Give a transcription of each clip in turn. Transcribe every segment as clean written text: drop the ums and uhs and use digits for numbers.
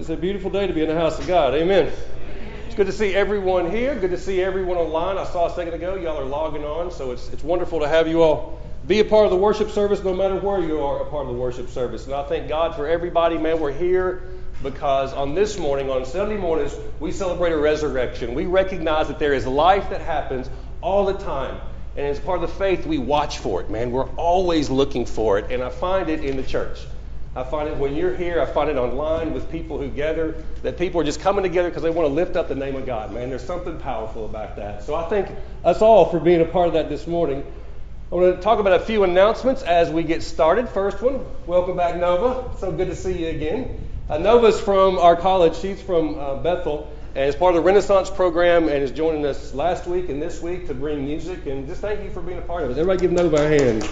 It's a beautiful day to be in the house of God. Amen. It's good to see everyone here. Good to see everyone online. I saw a second ago, y'all are logging on, so it's wonderful to have you all be a part of the worship service, no matter where you are a part of the worship service. And I thank God for everybody. Man, we're here because on this morning, on Sunday mornings, we celebrate a resurrection. We recognize that there is life that happens all the time. And as part of the faith, we watch for it, man. We're always looking for it. And I find it in the church. I find it when you're here. I find it online with people who gather, that people are just coming together because they want to lift up the name of God, man. There's something powerful about that. So I thank us all for being a part of that this morning. I want to talk about a few announcements as we get started. First one, welcome back, Nova. So good to see you again. Nova's from our college. She's from Bethel and is part of the Renaissance program and is joining us last week and this week to bring music. And just thank you for being a part of it. Everybody give Nova a hand.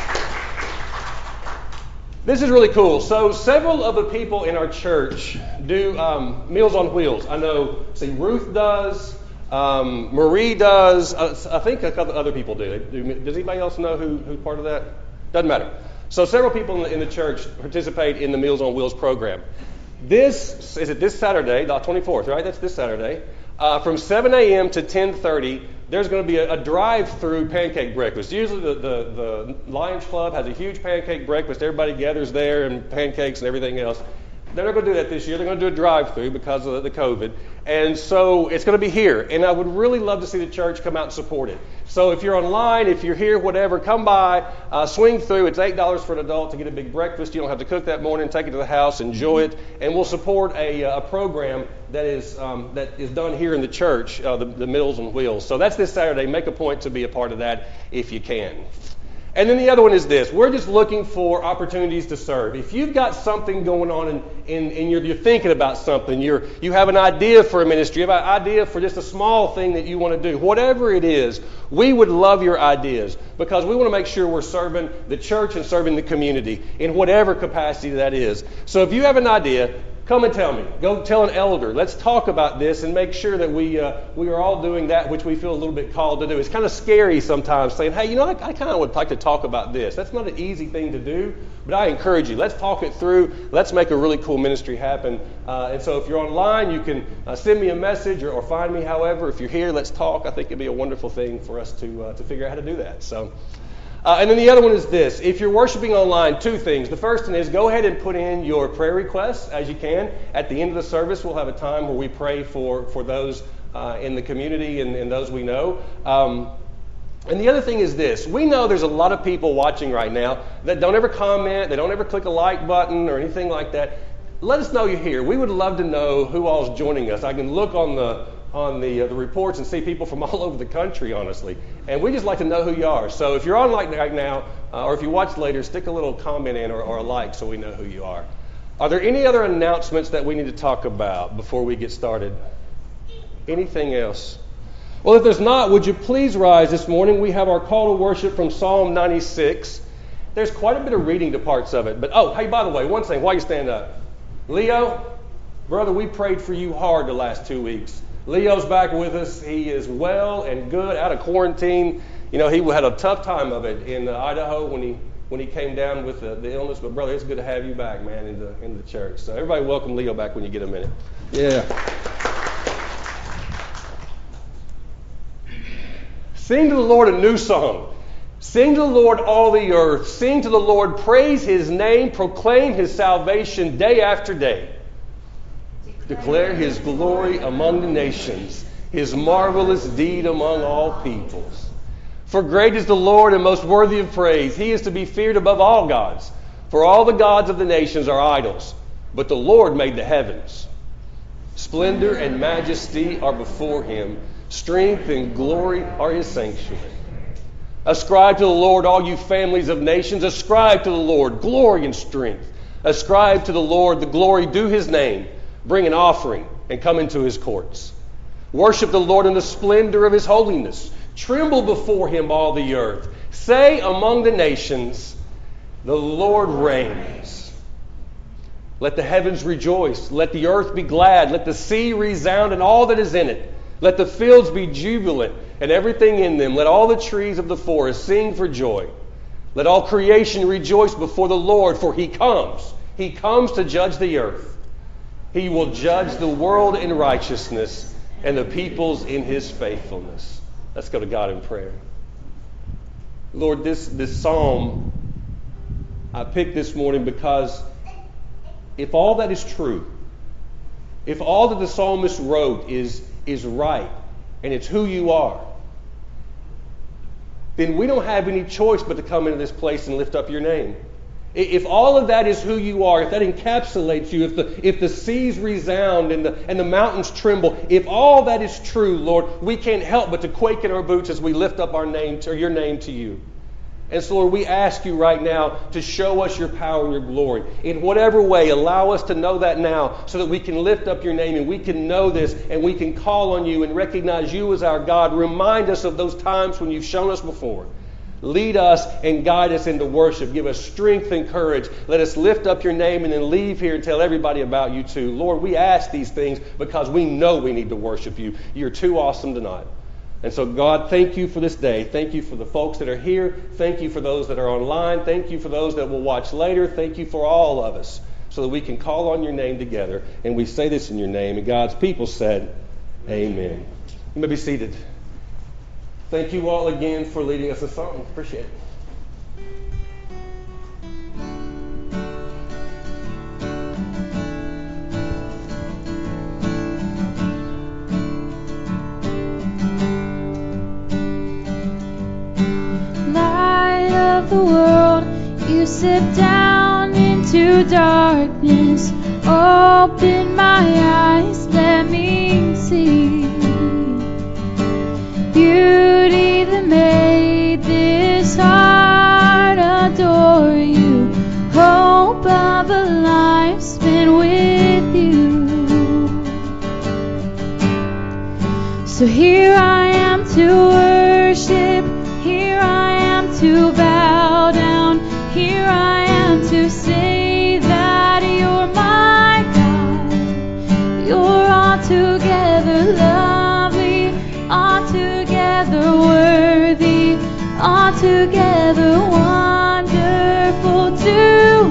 This is really cool. So several of the people in our church do Meals on Wheels. I know, Ruth does, Marie does, I think a couple other people do. Does anybody else know who's part of that? Doesn't matter. So several people in the church participate in the Meals on Wheels program. This Saturday, the 24th, right? That's this Saturday. From 7 a.m. to 10:30, there's going to be a drive-through pancake breakfast. Usually the Lions Club has a huge pancake breakfast. Everybody gathers there and pancakes and everything else. They're not going to do that this year. They're going to do a drive-through because of the COVID. And so it's going to be here. And I would really love to see the church come out and support it. So if you're online, if you're here, whatever, come by, swing through. It's $8 for an adult to get a big breakfast. You don't have to cook that morning. Take it to the house, enjoy it. And we'll support a program that is done here in the church, the Meals on Wheels. So that's this Saturday. Make a point to be a part of that if you can. And then the other one is this. We're just looking for opportunities to serve. If you've got something going on and you're thinking about something, you have an idea for a ministry, you have an idea for just a small thing that you want to do, whatever it is, we would love your ideas because we want to make sure we're serving the church and serving the community in whatever capacity that is. So if you have an idea, come and tell me. Go tell an elder. Let's talk about this and make sure that we are all doing that which we feel a little bit called to do. It's kind of scary sometimes saying, hey, I kind of would like to talk about this. That's not an easy thing to do, but I encourage you. Let's talk it through. Let's make a really cool ministry happen. And so if you're online, you can send me a message or find me. However, if you're here, let's talk. I think it'd be a wonderful thing for us to figure out how to do that. So. And then the other one is this. If you're worshiping online, two things. The first one is go ahead and put in your prayer requests as you can. At the end of the service, we'll have a time where we pray for those in the community and those we know. And the other thing is this. We know there's a lot of people watching right now that don't ever comment, they don't ever click a like button or anything like that. Let us know you're here. We would love to know who all is joining us. I can look on the reports and see people from all over the country, honestly. And we just like to know who you are. So if you're on right now, or if you watch later, stick a little comment in or a like so we know who you are. Are there any other announcements that we need to talk about before we get started? Anything else? Well, if there's not, would you please rise this morning? We have our call to worship from Psalm 96. There's quite a bit of reading to parts of it. But, hey, by the way, one thing, while you stand up. Leo, brother, we prayed for you hard the last 2 weeks. Leo's back with us. He is well and good, out of quarantine. He had a tough time of it in Idaho when he came down with the illness. But brother, it's good to have you back, man, in the church. So everybody welcome Leo back when you get a minute. Yeah. Sing to the Lord a new song. Sing to the Lord all the earth. Sing to the Lord, praise His name, proclaim His salvation day after day. Declare His glory among the nations, His marvelous deed among all peoples. For great is the Lord and most worthy of praise. He is to be feared above all gods. For all the gods of the nations are idols, but the Lord made the heavens. Splendor and majesty are before Him. Strength and glory are His sanctuary. Ascribe to the Lord, all you families of nations. Ascribe to the Lord glory and strength. Ascribe to the Lord the glory due His name. Bring an offering and come into His courts. Worship the Lord in the splendor of His holiness. Tremble before Him, all the earth. Say among the nations, the Lord reigns. Let the heavens rejoice. Let the earth be glad. Let the sea resound and all that is in it. Let the fields be jubilant and everything in them. Let all the trees of the forest sing for joy. Let all creation rejoice before the Lord, for He comes. He comes to judge the earth. He will judge the world in righteousness and the peoples in His faithfulness. Let's go to God in prayer. Lord, this psalm I picked this morning because if all that is true, if all that the psalmist wrote is right, and it's who you are, then we don't have any choice but to come into this place and lift up your name. If all of that is who you are, if that encapsulates you, if the seas resound and the mountains tremble, if all that is true, Lord, we can't help but to quake in our boots as we lift up our name to your name to you. And so, Lord, we ask you right now to show us your power and your glory. In whatever way, allow us to know that now so that we can lift up your name and we can know this and we can call on you and recognize you as our God. Remind us of those times when you've shown us before. Lead us and guide us into worship. Give us strength and courage. Let us lift up your name and then leave here and tell everybody about you too. Lord, we ask these things because we know we need to worship you. You're too awesome tonight. And so, God, thank you for this day. Thank you for the folks that are here. Thank you for those that are online. Thank you for those that will watch later. Thank you for all of us so that we can call on your name together. And we say this in your name. And God's people said, amen. You may be seated. Thank you all again for leading us a song. Appreciate it. The world, you step down into darkness. Open my eyes, let me see beauty that made this heart adore you. Hope of a life spent with you. So here I am to worship. Here I am to bow down. Here I am to say that you're my God. You're altogether lovely, altogether worthy, altogether wonderful to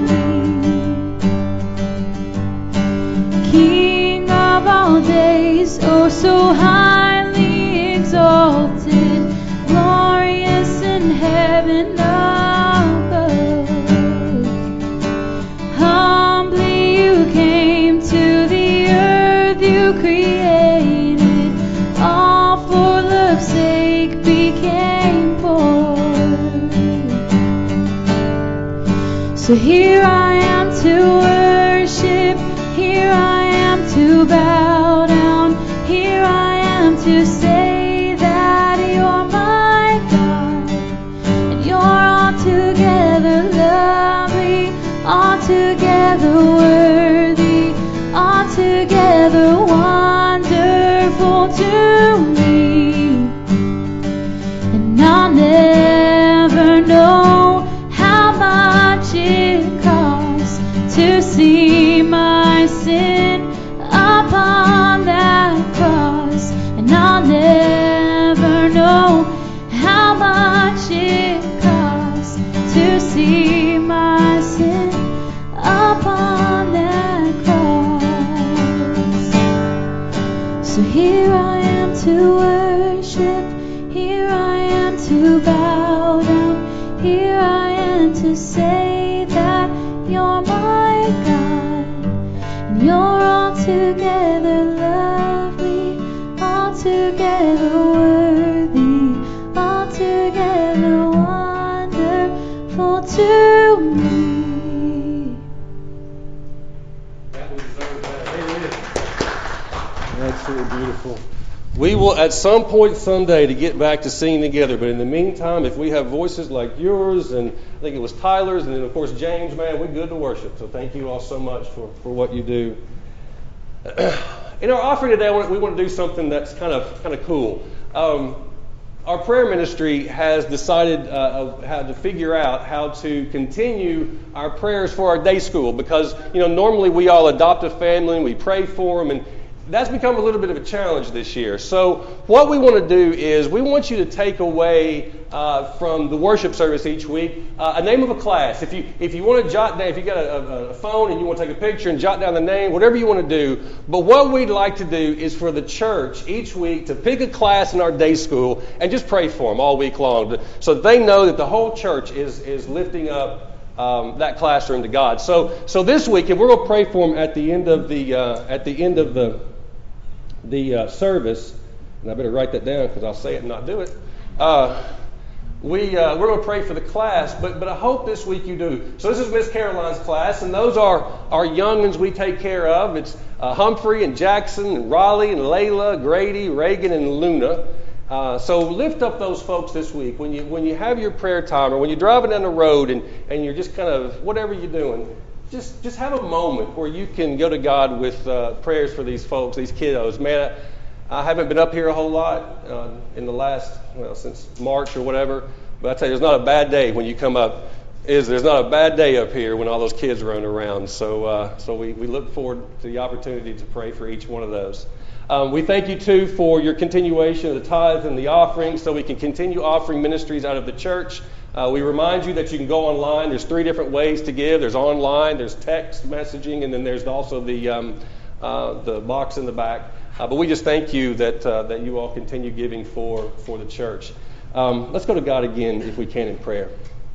me. King of all days, oh so highly exalted, glorious in heaven above. Humbly you came to the earth you created, all for love's sake became poor. So here I am to worship, here I am to bow down, here I am to say that you're my God, and you're altogether lovely, altogether worthy, altogether wonderful to me. And I'll never know how much it costs to see my sin upon that cross. And I'll never know how much it costs to see my sin upon that cross. So here I am to worship, here I am to bow down, here I am to say that you're my God, and you're altogether lovely, altogether worthy, altogether wonderful to me. Absolutely beautiful. We will at some point someday to get back to singing together, but in the meantime, if we have voices like yours, and I think it was Tyler's, and then of course James, man, we're good to worship. So thank you all so much for what you do. In our offering today, we want to do something that's kind of cool. Our prayer ministry has decided how to figure out how to continue our prayers for our day school, because normally we all adopt a family and we pray for them, and that's become a little bit of a challenge this year. So what we want to do is we want you to take away from the worship service each week a name of a class. If you want to jot down, if you got a phone and you want to take a picture and jot down the name, whatever you want to do. But what we'd like to do is for the church each week to pick a class in our day school and just pray for them all week long, so that they know that the whole church is lifting up that classroom to God. So this week, and we're going to pray for them at the end of the service, and I better write that down because I'll say it and not do it. We're going to pray for the class, but I hope this week you do. So this is Miss Caroline's class, and those are our young'uns we take care of. It's Humphrey and Jackson and Raleigh and Layla, Grady, Reagan, and Luna. So lift up those folks this week. When you have your prayer time, or when you're driving down the road and you're just kind of, whatever you're doing, just have a moment where you can go to God with prayers for these folks, these kiddos. Man, I haven't been up here a whole lot in the last, since March or whatever. But I tell you, there's not a bad day when you come up. There's not a bad day up here when all those kids run around. So we look forward to the opportunity to pray for each one of those. We thank you, too, for your continuation of the tithe and the offering so we can continue offering ministries out of the church. We remind you that you can go online. There's 3 different ways to give. There's online, there's text messaging, and then there's also the box in the back. But we just thank you that you all continue giving for the church. Let's go to God again, if we can, in prayer.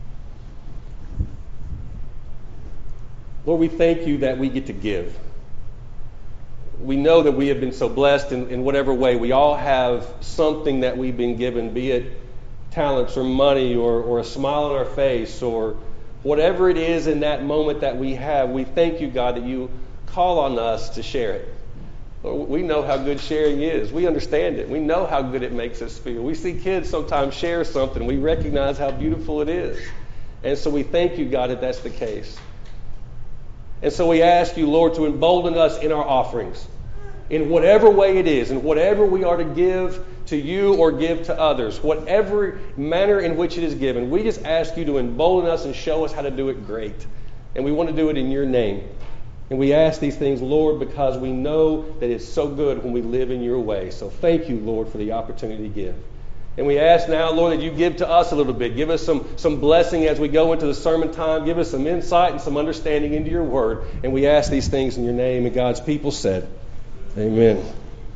Lord, we thank you that we get to give. We know that we have been so blessed in whatever way. We all have something that we've been given, be it talents or money or a smile on our face or whatever it is in that moment that we have. We thank you, God, that you call on us to share it. Lord, we know how good sharing is. We understand it. We know how good it makes us feel. We see kids sometimes share something. We recognize how beautiful it is. And so we thank you, God, that that's the case. And so we ask you, Lord, to embolden us in our offerings, in whatever way it is, in whatever we are to give to you or give to others, whatever manner in which it is given. We just ask you to embolden us and show us how to do it great. And we want to do it in your name. And we ask these things, Lord, because we know that it's so good when we live in your way. So thank you, Lord, for the opportunity to give. And we ask now, Lord, that you give to us a little bit. Give us some blessing as we go into the sermon time. Give us some insight and some understanding into your word. And we ask these things in your name. And God's people said, amen.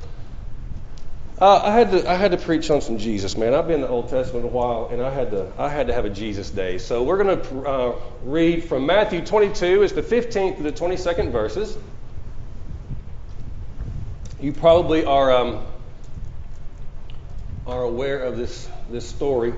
I had to preach on some Jesus, man. I've been in the Old Testament a while, and I had to have a Jesus day. So we're going to read from Matthew 22. It's the 15th to the 22nd verses. You probably are aware of this story.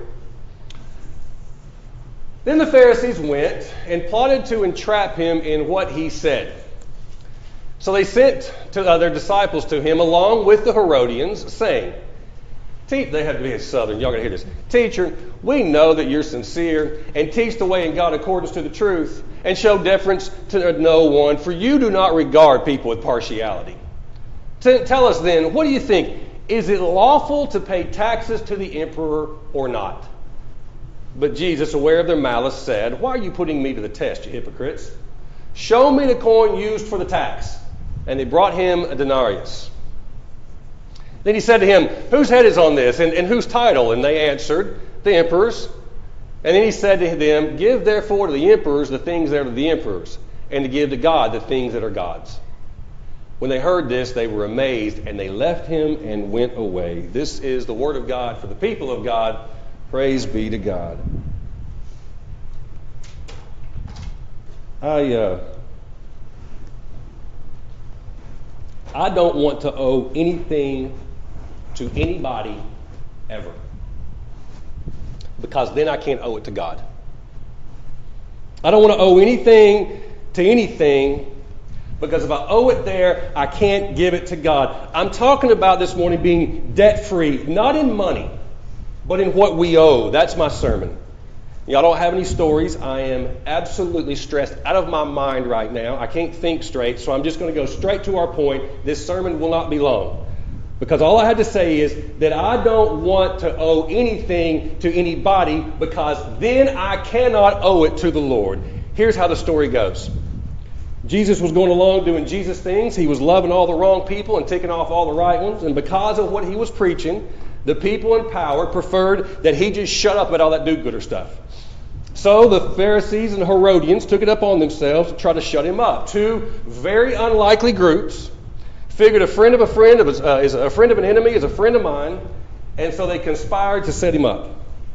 Then the Pharisees went and plotted to entrap him in what he said. So they sent their disciples to him along with the Herodians, saying, they had to be in Southern, y'all got to hear this. Teacher, we know that you're sincere and teach the way in God according to the truth and show deference to no one, for you do not regard people with partiality. Tell us then, what do you think? Is it lawful to pay taxes to the emperor or not? But Jesus, aware of their malice, said, why are you putting me to the test, you hypocrites? Show me the coin used for the tax. And they brought him a denarius. Then he said to him, whose head is on this, and whose title? And they answered, the emperor's. And then he said to them, give therefore to the emperors the things that are the emperors, and to give to God the things that are God's. When they heard this, they were amazed, and they left him and went away. This is the word of God for the people of God. Praise be to God. I don't want to owe anything to anybody ever, because then I can't owe it to God. I don't want to owe anything to anything, because if I owe it there, I can't give it to God. I'm talking about this morning being debt-free, not in money, but in what we owe. That's my sermon. Y'all don't have any stories. I am absolutely stressed out of my mind right now. I can't think straight, so I'm just going to go straight to our point. This sermon will not be long, because all I had to say is that I don't want to owe anything to anybody, because then I cannot owe it to the Lord. Here's how the story goes. Jesus was going along doing Jesus things. He was loving all the wrong people and taking off all the right ones. And because of what he was preaching, the people in power preferred that he just shut up about all that do-gooder stuff. So the Pharisees and Herodians took it upon themselves to try to shut him up. Two very unlikely groups figured a friend of a friend is a friend of an enemy is a friend of mine, and so they conspired to set him up.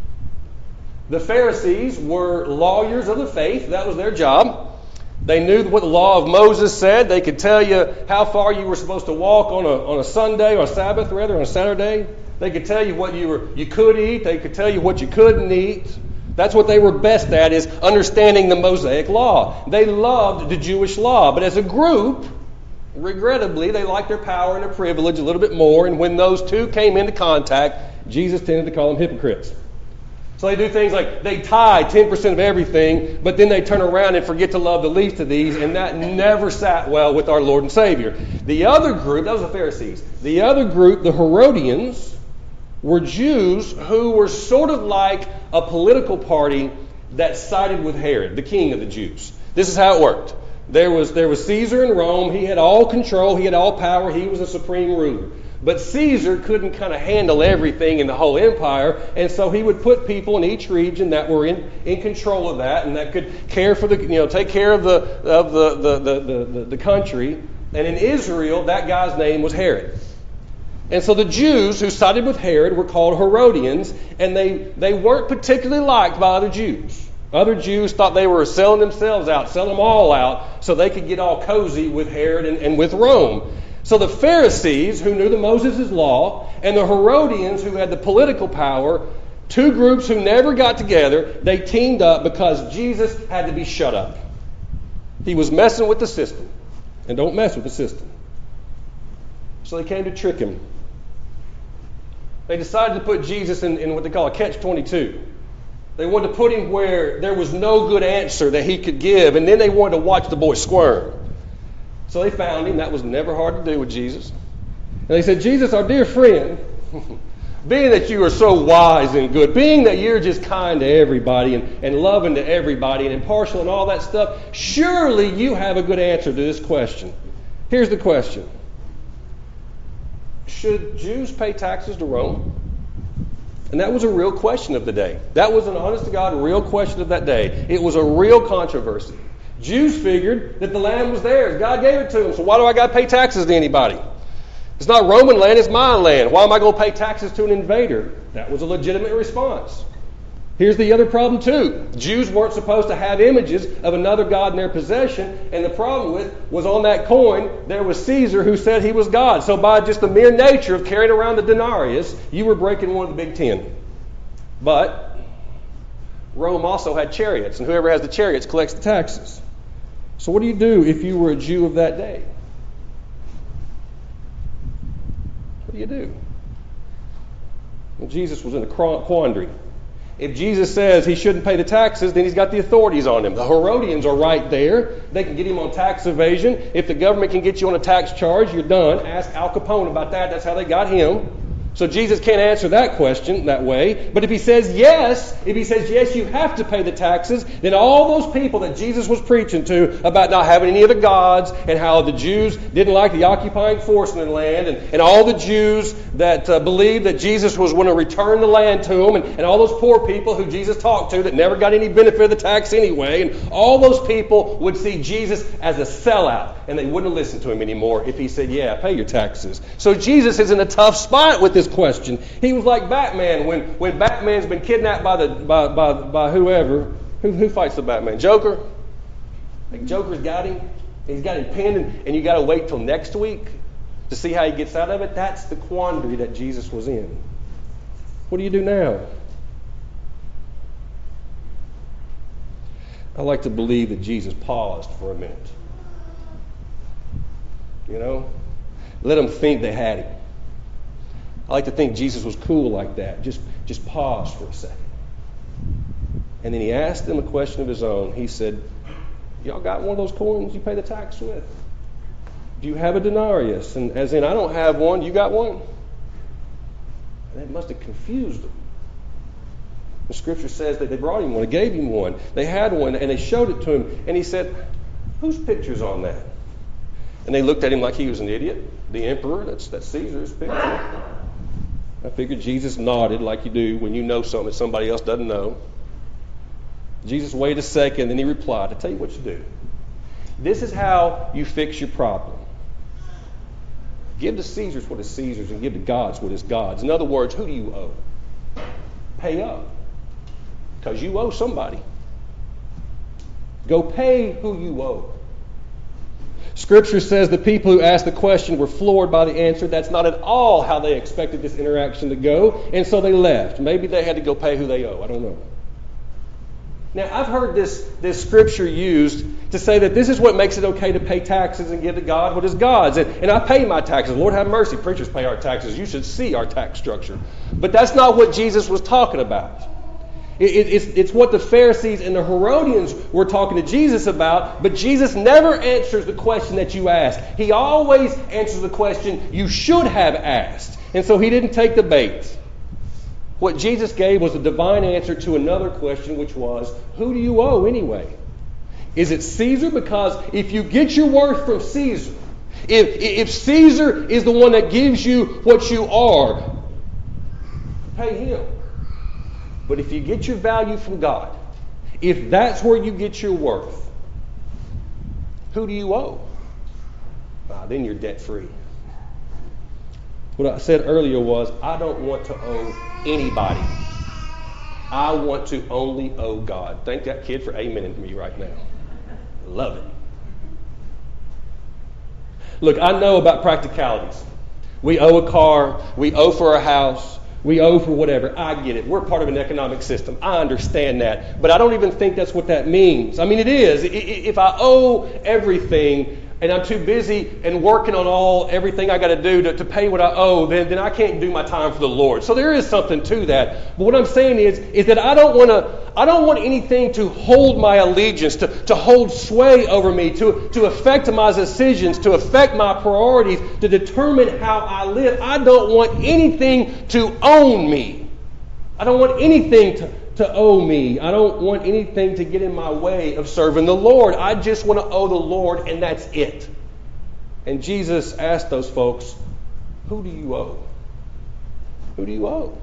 The Pharisees were lawyers of the faith. That was their job. They knew what the law of Moses said. They could tell you how far you were supposed to walk on a Sunday, or a Sabbath rather, on a Saturday. They could tell you what you could eat. They could tell you what you couldn't eat. That's what they were best at, is understanding the Mosaic law. They loved the Jewish law. But as a group, regrettably, they liked their power and their privilege a little bit more. And when those two came into contact, Jesus tended to call them hypocrites. So they do things like they tithe 10% of everything, but then they turn around and forget to love the least of these, and that never sat well with our Lord and Savior. The other group, that was the Pharisees. The other group, the Herodians, were Jews who were sort of like a political party that sided with Herod, the king of the Jews. This is how it worked. There was Caesar in Rome. He had all control. He had all power. He was a supreme ruler. But Caesar couldn't kind of handle everything in the whole empire, and so he would put people in each region that were in control of that, and that could care for take care of the country. And in Israel, that guy's name was Herod. And so the Jews who sided with Herod were called Herodians, and they weren't particularly liked by other Jews. Other Jews thought they were selling themselves out, selling them all out, so they could get all cozy with Herod and with Rome. So the Pharisees, who knew the Moses' law, and the Herodians, who had the political power, two groups who never got together, they teamed up because Jesus had to be shut up. He was messing with the system. And don't mess with the system. So they came to trick him. They decided to put Jesus in what they call a catch-22. They wanted to put him where there was no good answer that he could give, and then they wanted to watch the boy squirm. So they found him. That was never hard to do with Jesus. And they said, Jesus, our dear friend, being that you are so wise and good, being that you're just kind to everybody and loving to everybody and impartial and all that stuff, surely you have a good answer to this question. Here's the question. Should Jews pay taxes to Rome? And that was a real question of the day. That was an honest-to-God real question of that day. It was a real controversy. Jews figured that the land was theirs. God gave it to them. So why do I got to pay taxes to anybody? It's not Roman land, it's my land. Why am I going to pay taxes to an invader? That was a legitimate response. Here's the other problem too. Jews weren't supposed to have images of another god in their possession, and the problem was on that coin there was Caesar who said he was God. So by just the mere nature of carrying around the denarius, you were breaking one of the big 10. But Rome also had chariots, and whoever has the chariots collects the taxes. So what do you do if you were a Jew of that day? What do you do? Well, Jesus was in a quandary. If Jesus says he shouldn't pay the taxes, then he's got the authorities on him. The Herodians are right there. They can get him on tax evasion. If the government can get you on a tax charge, you're done. Ask Al Capone about that. That's how they got him. So Jesus can't answer that question that way. But if he says yes, you have to pay the taxes, then all those people that Jesus was preaching to about not having any other gods and how the Jews didn't like the occupying force in the land and all the Jews that believed that Jesus was going to return the land to them and all those poor people who Jesus talked to that never got any benefit of the tax anyway, and all those people would see Jesus as a sellout and they wouldn't listen to him anymore if he said, yeah, pay your taxes. So Jesus is in a tough spot with this question. He was like Batman when Batman's been kidnapped by whoever. Who fights the Batman? Joker? Like Joker's got him. He's got him pinned, and you got to wait till next week to see how he gets out of it. That's the quandary that Jesus was in. What do you do now? I like to believe that Jesus paused for a minute. You know? Let them think they had him. I like to think Jesus was cool like that. Just pause for a second. And then he asked them a question of his own. He said, y'all got one of those coins you pay the tax with? Do you have a denarius? And as in, I don't have one. You got one? And that must have confused them. The scripture says that they brought him one. They gave him one. They had one, and they showed it to him. And he said, Whose picture's on that? And they looked at him like he was an idiot. The emperor, that's Caesar's picture. I figured Jesus nodded like you do when you know something that somebody else doesn't know. Jesus waited a second, then he replied, I tell you what you do. This is how you fix your problem. Give to Caesar's what is Caesar's and give to God's what is God's. In other words, who do you owe? Pay up. Because you owe somebody. Go pay who you owe. Scripture says the people who asked the question were floored by the answer. That's not at all how they expected this interaction to go, and so they left. Maybe they had to go pay who they owe. I don't know. Now, I've heard this scripture used to say that this is what makes it okay to pay taxes and give to God what is God's. And I pay my taxes. Lord have mercy. Preachers pay our taxes. You should see our tax structure. But that's not what Jesus was talking about. It's what the Pharisees and the Herodians were talking to Jesus about, but Jesus never answers the question that you ask. He always answers the question you should have asked. And so he didn't take the bait. What Jesus gave was a divine answer to another question, which was, who do you owe anyway? Is it Caesar? Because if you get your worth from Caesar, if Caesar is the one that gives you what you are, pay him. But if you get your value from God, if that's where you get your worth, who do you owe? Then you're debt free. What I said earlier was, I don't want to owe anybody. I want to only owe God. Thank that kid for amening to me right now. Love it. Look, I know about practicalities. We owe a car. We owe for a house. We owe for whatever. I get it. We're part of an economic system. I understand that. But I don't even think that's what that means. I mean, it is. If I owe everything and I'm too busy and working on everything I got to do to pay what I owe, then I can't do my time for the Lord. So there is something to that. But what I'm saying is that I don't want anything to hold my allegiance, to hold sway over me, to affect my decisions, to affect my priorities, to determine how I live. I don't want anything to own me. I don't want anything to owe me. I don't want anything to get in my way of serving the Lord. I just want to owe the Lord, and that's it. And Jesus asked those folks, who do you owe? Who do you owe?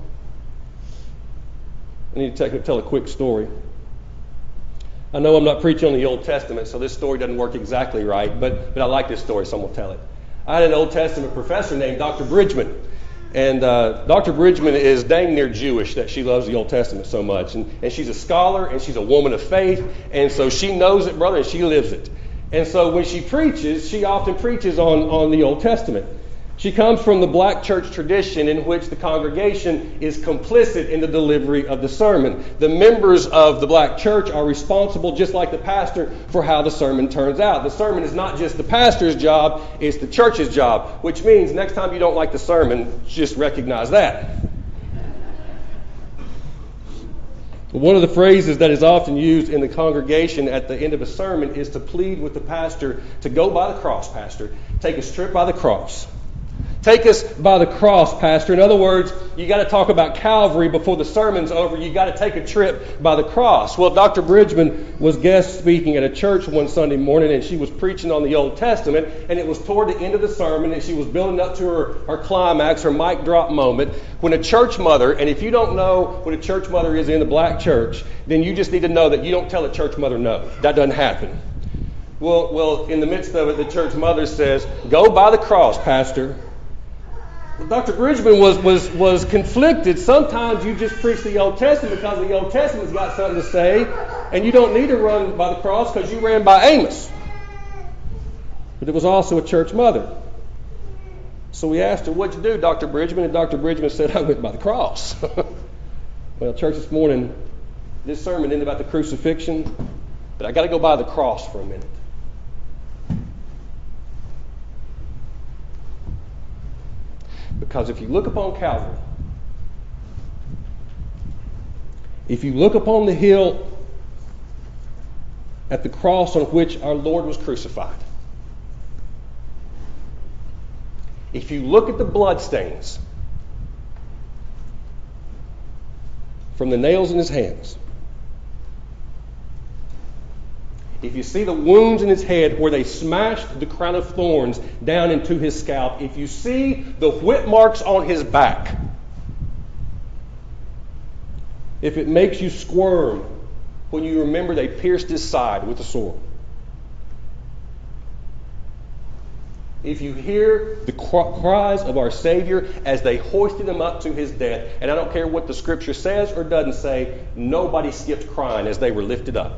I need to tell a quick story. I know I'm not preaching on the Old Testament, so this story doesn't work exactly right, but I like this story, so I'm going to tell it. I had an Old Testament professor named Dr. Bridgman. And Dr. Bridgman is dang near Jewish that she loves the Old Testament so much. And she's a scholar, and she's a woman of faith. And so she knows it, brother, and she lives it. And so when she preaches, she often preaches on the Old Testament. She comes from the black church tradition in which the congregation is complicit in the delivery of the sermon. The members of the black church are responsible, just like the pastor, for how the sermon turns out. The sermon is not just the pastor's job, it's the church's job, which means next time you don't like the sermon, just recognize that. One of the phrases that is often used in the congregation at the end of a sermon is to plead with the pastor to go by the cross, pastor. Take a trip by the cross. Take us by the cross, Pastor. In other words, you got to talk about Calvary before the sermon's over. You got to take a trip by the cross. Well, Dr. Bridgman was guest speaking at a church one Sunday morning, and she was preaching on the Old Testament, and it was toward the end of the sermon, and she was building up to her climax, her mic drop moment, when a church mother, and if you don't know what a church mother is in the black church, then you just need to know that you don't tell a church mother no. That doesn't happen. Well, in the midst of it, the church mother says, go by the cross, Pastor. Well, Dr. Bridgman was conflicted. Sometimes you just preach the Old Testament because the Old Testament's got something to say, and you don't need to run by the cross because you ran by Amos. But it was also a church mother. So we asked her, what'd you do, Dr. Bridgman? And Dr. Bridgman said, I went by the cross. Well, church, this morning, this sermon isn't about the crucifixion, but I got to go by the cross for a minute. Because if you look upon Calvary, if you look upon the hill at the cross on which our Lord was crucified, if you look at the bloodstains from the nails in his hands, if you see the wounds in his head where they smashed the crown of thorns down into his scalp, if you see the whip marks on his back, if it makes you squirm when you remember they pierced his side with a sword, if you hear the cries of our Savior as they hoisted him up to his death, and I don't care what the Scripture says or doesn't say, nobody skipped crying as they were lifted up.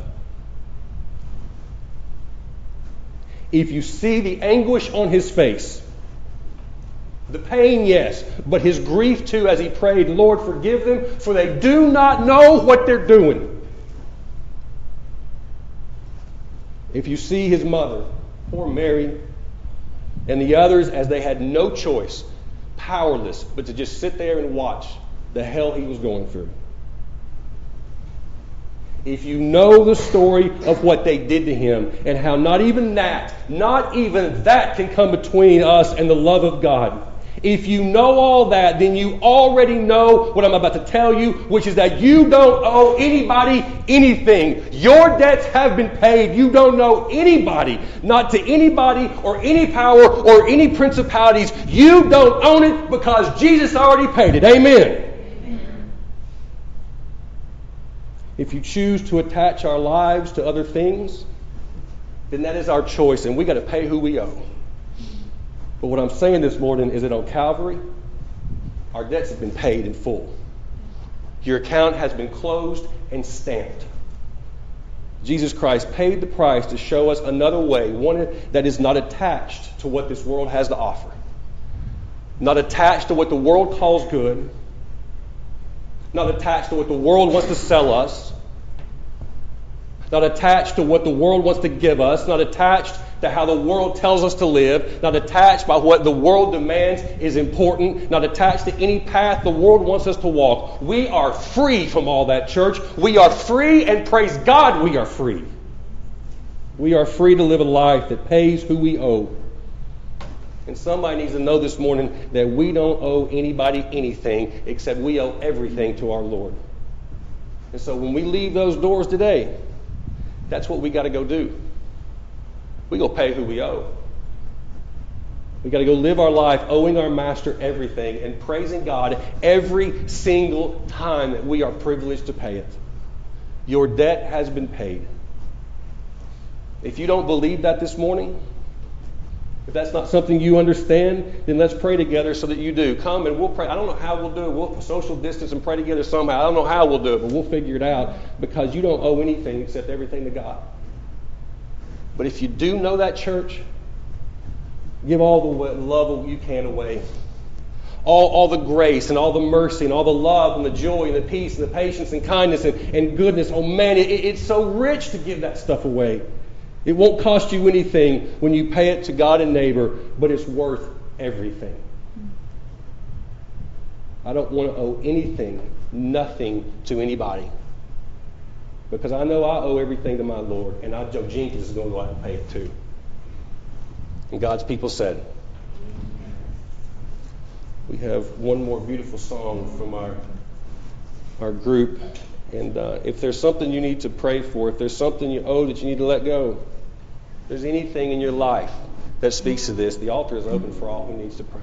If you see the anguish on his face, the pain, yes, but his grief too as he prayed, Lord, forgive them, for they do not know what they're doing. If you see his mother, poor Mary, and the others as they had no choice, powerless, but to just sit there and watch the hell he was going through. If you know the story of what they did to him and how not even that can come between us and the love of God. If you know all that, then you already know what I'm about to tell you, which is that you don't owe anybody anything. Your debts have been paid. You don't owe anybody, not to anybody or any power or any principalities. You don't own it because Jesus already paid it. Amen. If you choose to attach our lives to other things, then that is our choice, and we got to pay who we owe. But what I'm saying this morning is that on Calvary, our debts have been paid in full. Your account has been closed and stamped. Jesus Christ paid the price to show us another way, one that is not attached to what this world has to offer, not attached to what the world calls good, not attached to what the world wants to sell us, not attached to what the world wants to give us, not attached to how the world tells us to live, not attached by what the world demands is important, not attached to any path the world wants us to walk. We are free from all that, church. We are free, and praise God we are free. We are free to live a life that pays who we owe. And somebody needs to know this morning that we don't owe anybody anything except we owe everything to our Lord. And so when we leave those doors today, that's what we got to go do. We go pay who we owe. We got to go live our life owing our Master everything and praising God every single time that we are privileged to pay it. Your debt has been paid. If you don't believe that this morning, if that's not something you understand, then let's pray together so that you do. Come and we'll pray. I don't know how we'll do it. We'll social distance and pray together somehow. I don't know how we'll do it, but we'll figure it out because you don't owe anything except everything to God. But if you do know that, church, give all the love you can away. All the grace and all the mercy and all the love and the joy and the peace and the patience and kindness and goodness. Oh man, it's so rich to give that stuff away. It won't cost you anything when you pay it to God and neighbor, but it's worth everything. I don't want to owe anything, nothing to anybody. Because I know I owe everything to my Lord, and I know Jenkins is going to go out and pay it too. And God's people said, we have one more beautiful song from our group. And if there's something you need to pray for, if there's something you owe that you need to let go, if there's anything in your life that speaks to this, the altar is open for all who needs to pray.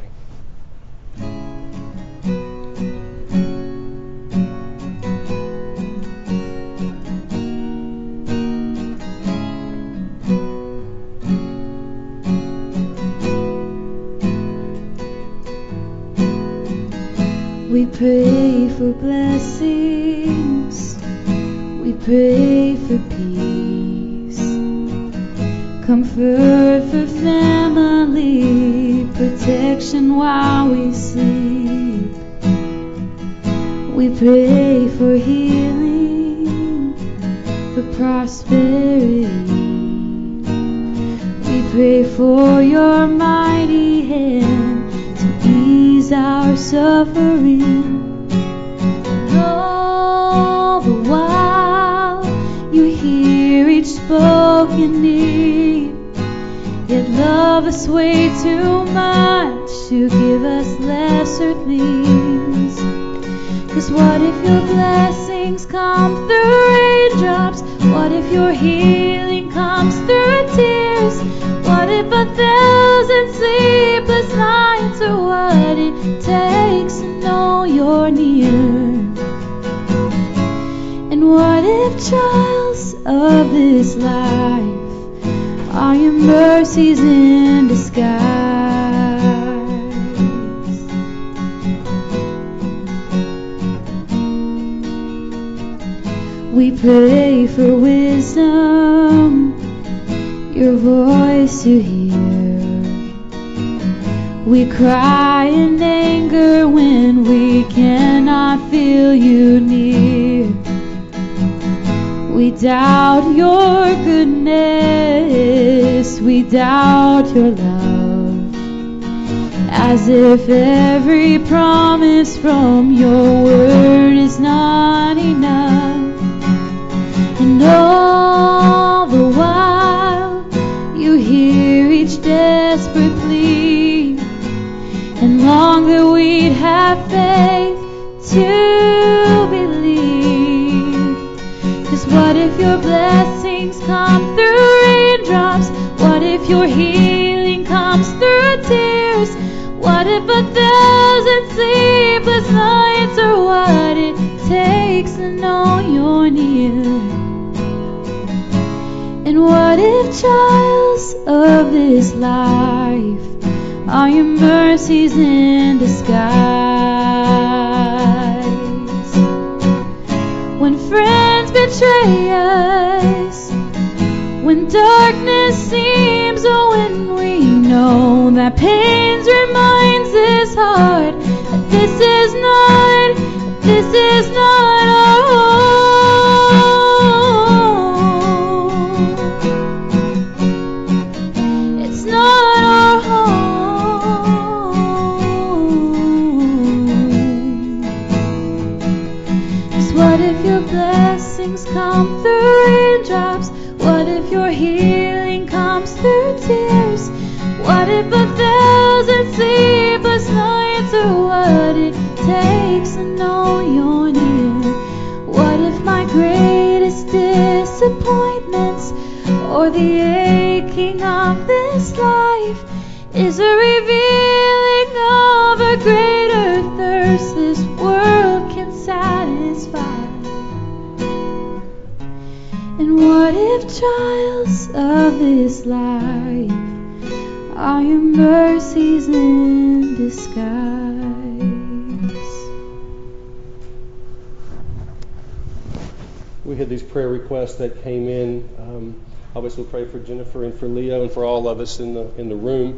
We pray for blessings, we pray for peace, comfort for family, protection while we sleep. We pray for healing, for prosperity. We pray for your mighty hand to ease our suffering. And all the while you hear each spoken need, yet love us way too much to give us lesser things. 'Cause what if your blessings come through raindrops? What if your healing healing comes through tears? What if 1,000 sleepless nights are what it takes to know you're near? And what if trials of this life are your mercies in disguise? We pray for wisdom, your voice to hear. We cry in anger when we cannot feel you near. We doubt your goodness, we doubt your love, as if every promise from your word is not enough. And all the while you hear each desperate plea, and long that we'd have faith to believe. 'Cause what if your blessings come through raindrops? What if your healing comes through tears? What if 1,000 sleepless nights are what it takes to know you're near? And what if trials of this life are your mercies in disguise? When friends betray us, when darkness seems, oh, when we know that pain reminds this heart that this is not our home. It's not our home. 'Cause what if your blessings come through raindrops? What if your healing comes through tears? What if 1,000 sleepless nights are what it takes to know you're near? What if my greatest disappointments or the aching of this life is a revealing of a greater thirst this world can satisfy? And what if trials of this life are your mercies in disguise? We had these prayer requests that came in. Obviously, we'll pray for Jennifer and for Leo and for all of us in the room.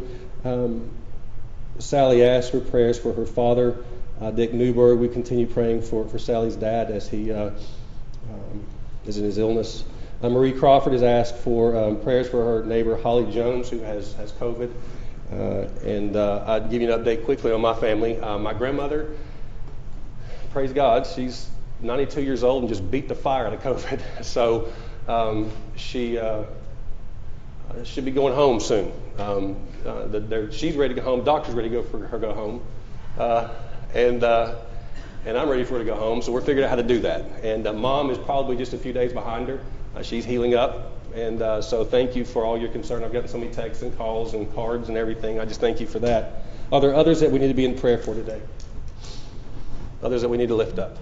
Sally asked for prayers for her father, Dick Newberg. We continue praying for Sally's dad as he is in his illness. Marie Crawford has asked for prayers for her neighbor Holly Jones, who has COVID. And I'd give you an update quickly on my family. My grandmother, praise God, she's 92 years old and just beat the fire out of COVID. So she should be going home soon. She's ready to go home. Doctor's ready to go for her to go home. And I'm ready for her to go home. So we're figuring out how to do that. And Mom is probably just a few days behind her. She's healing up. And so thank you for all your concern. I've gotten so many texts and calls and cards and everything. I just thank you for that. Are there others that we need to be in prayer for today? Others that we need to lift up?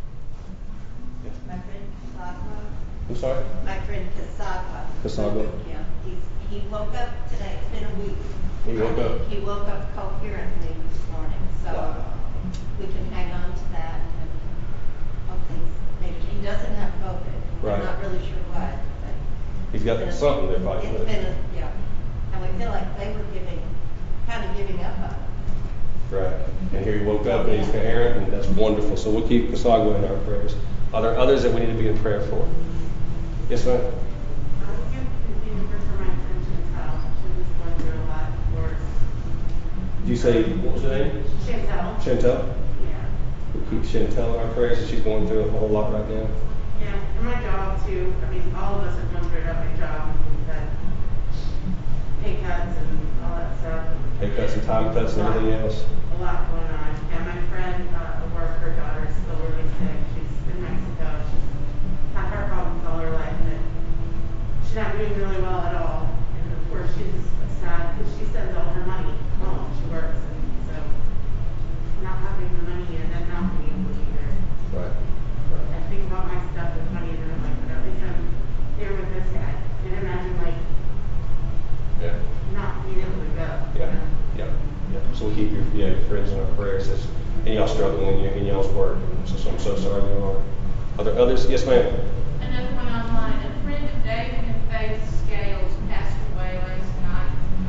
My friend Kasagwa. I'm sorry? My friend Kasagwa. Kasagwa. Yeah. He woke up today. It's been a week. He woke up? He woke up coherently this morning. So we can hang on to that. And hopefully, maybe he doesn't have COVID. Right. I'm not really sure what. But He's got something they're fighting with. And we feel like they were kind of giving up on it. Right. And here he woke up and he's coherent, and that's wonderful. So we'll keep Kasagwa in our prayers. Are there others that we need to be in prayer for? Yes, ma'am? I was going to continue for my friend Chantel. She was going through a lot worse. Did you say, what was her name? Chantel? Chantel? Yeah. We'll keep Chantel in our prayers, and she's going through a whole lot right now. Yeah, and my job too. I mean, all of us are going through it at my job. We've had pay cuts and all that stuff. Pay cuts and time cuts and everything else. A lot going on. And my friend at work, her daughter's still really sick. She's in Mexico. She's had heart problems all her life. And she she's not doing really well at all. And of course, she's sad because she sends all her money home. She works, and so not having the money and then not being able to be there. Right. I think about my stuff with money in the room, like, but at least I'm there with this guy. Can't imagine like Yeah. not being able to go. Yeah. Yeah. Yeah. So we keep your friends in our prayers, and y'all struggling in y'all's work. So I'm so sorry you are. Are there others? Yes, ma'am. Another one online. A friend of David and Faith Scales passed away last night.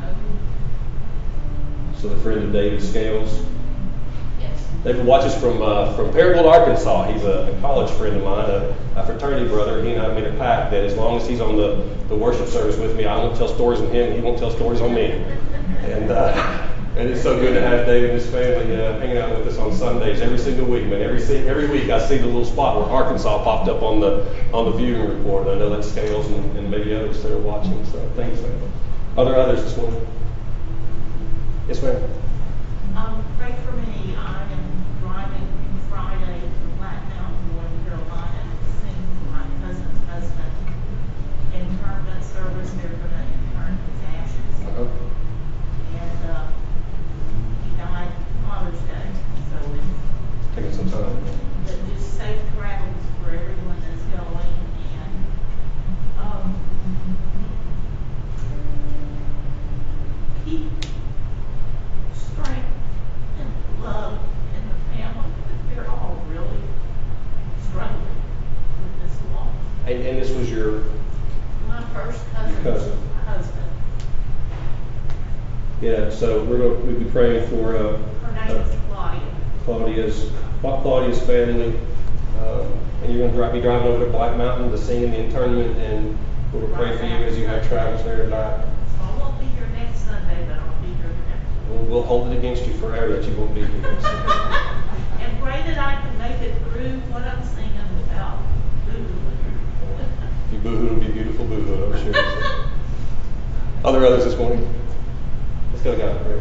So the friend of David Scales. Yes. David watches from Paragould, Arkansas. He's a college friend of mine, a fraternity brother. He and I made a pact that as long as he's on the worship service with me, I won't tell stories on him, and he won't tell stories on me. And it's so good to have David and his family hanging out with us on Sundays every single week. Man, every week I see the little spot where Arkansas popped up on the viewing report. And I know that's Scales and maybe others that are watching. So thanks, man. Are there others this morning? Yes, ma'am. Pray for me. I am driving Friday to Black Mountain, North Carolina, to sing for my cousin's husband. Interment service, they're going to intern his ashes. Uh-huh. And he died Father's Day, so it's Taking some time. but just safe travels for everyone that's going. And keep strength and love in the family. They're all really struggling with this loss. And this was your My first cousin's cousin. husband. Yeah. So we'll be praying for Her name is Claudia. Claudia's family. And you're going to be driving over to Black Mountain to sing in the internment, and we'll pray for you as you have travels there and back. So I won't be here next Sunday, but I'll be here the next. We'll hold it against you forever that you won't be here. And pray that I can make it through what I'm singing without boo-hooing. If you boo-hoo, it'll be beautiful boo-hoo, I'm sure. Are there others this morning? Let's go to God in prayer.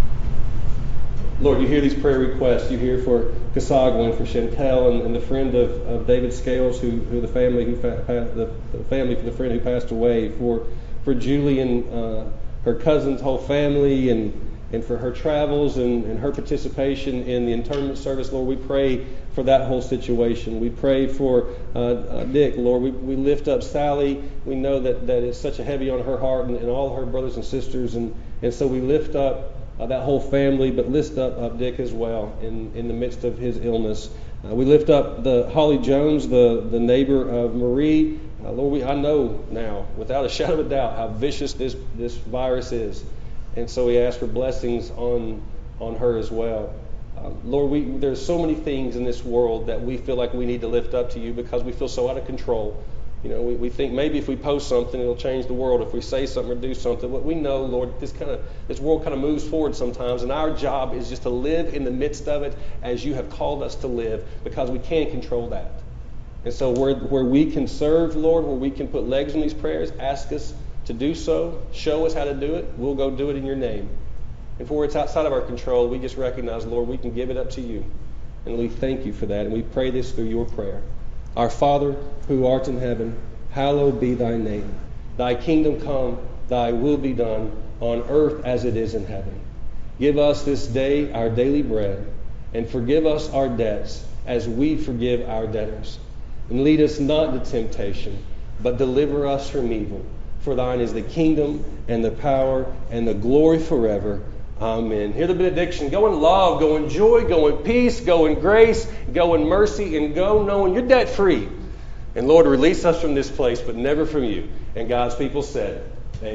Lord, you hear these prayer requests. You hear for Casagua and for Chantel and the friend of David Scales, who the family the family for the friend who passed away. For Julie and her cousin's whole family, and for her travels and her participation in the internment service. Lord, we pray for that whole situation. We pray for Nick, Lord. We lift up Sally. We know that it's such a heavy on her heart and all her brothers and sisters, and so we lift up that whole family, but lift up Dick as well in the midst of his illness. We lift up the Holly Jones, the neighbor of Marie. Lord, I know now, without a shadow of a doubt, how vicious this virus is. And so we ask for blessings on her as well. Lord, there's so many things in this world that we feel like we need to lift up to you because we feel so out of control. You know, we think maybe if we post something, it'll change the world. If we say something or do something, what we know, Lord, this world kind of moves forward sometimes, and our job is just to live in the midst of it as you have called us to live, because we can't control that. And so where we can serve, Lord, where we can put legs on these prayers, ask us to do so, show us how to do it, we'll go do it in your name. And for where it's outside of our control, we just recognize, Lord, we can give it up to you. And we thank you for that, and we pray this through your prayer. Our Father, who art in heaven, hallowed be thy name. Thy kingdom come, thy will be done, on earth as it is in heaven. Give us this day our daily bread, and forgive us our debts as we forgive our debtors. And lead us not into temptation, but deliver us from evil. For thine is the kingdom, and the power, and the glory forever. Amen. Hear the benediction. Go in love, go in joy, go in peace, go in grace, go in mercy, and go knowing you're debt free. And Lord, release us from this place, but never from you. And God's people said,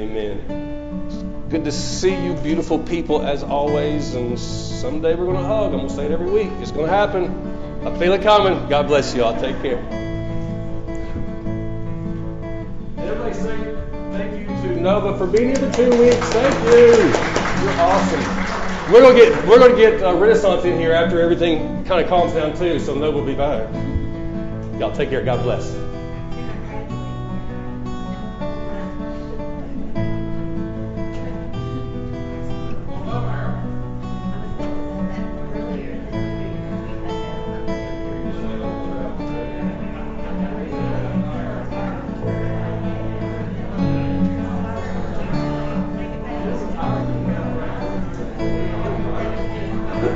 amen. Good to see you, beautiful people, as always. And someday we're going to hug. I'm going to say it every week. It's going to happen. I feel it coming. God bless you all. Take care. Everybody say thank you to Nova for being here for 2 weeks. Thank you. You're awesome. We're gonna get Renaissance in here after everything kind of calms down too. So Nova will be back. Y'all take care. God bless.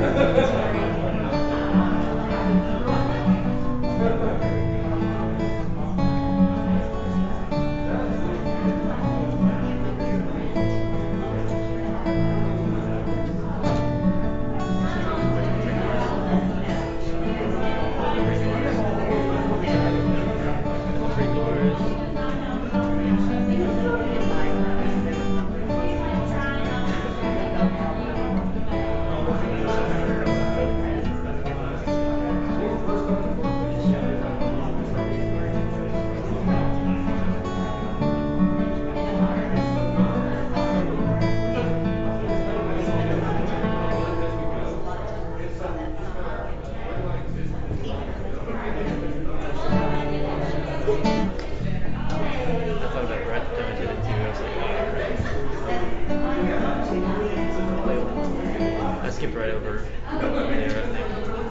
I thought about Brett did it too. I was like, I skipped right over there, I think.